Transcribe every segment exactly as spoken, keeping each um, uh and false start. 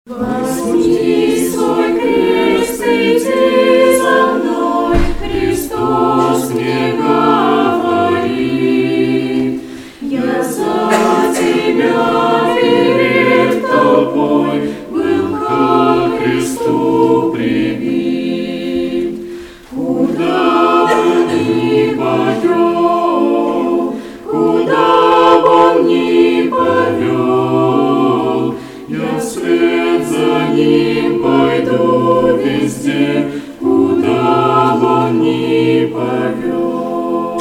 Возьми свой крест, иди за мной, Христос мне говорит. Я за тебя перед тобой был ко кресту прибит. Куда бы ни повел, куда бы он ни повел, я вслед за ним пойду везде, куда бы он ни повел.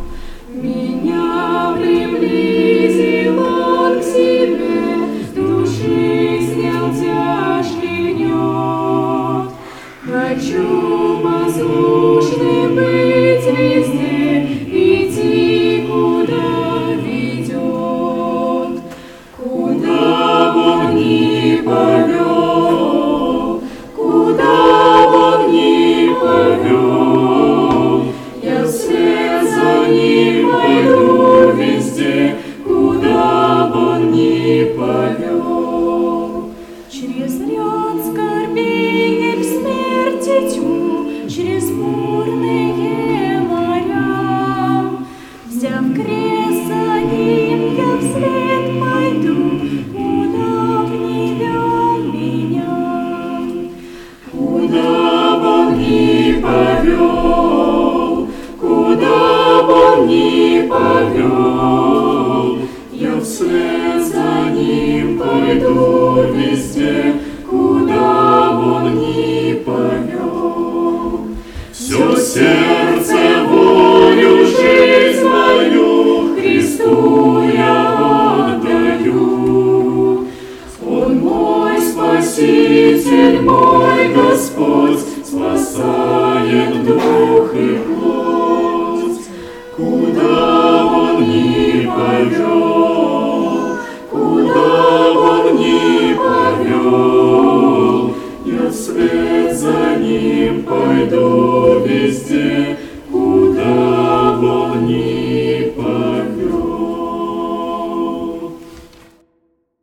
Меня приблизил он к себе, с души снял тяжкий гнет. Хочу послушным быть везде, идти, куда ведет. Куда бы он ни повел, куда бы он ни повел, я вслед за ним пойду везде, куда бы он ни повел. Через ряд скорбей в смерти тьму, через бурные моря, взяв крест за ним, я вслед пойду, куда б ни вел меня. Куда бы он ни повел, куда бы он ни повел, я вслед за ним пойду везде, куда бы он ни повел. Все сердце, волю, жизнь мою Христу я отдаю. Он мой Спаситель, мой Господь, спасает дух и плоть. Куда бы он ни повел, куда бы он ни повел, я вслед за ним пойду везде,